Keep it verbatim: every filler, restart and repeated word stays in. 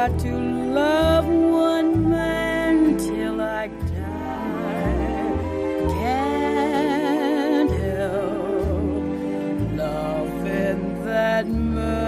got to love one man till I die. Can't help loving that man.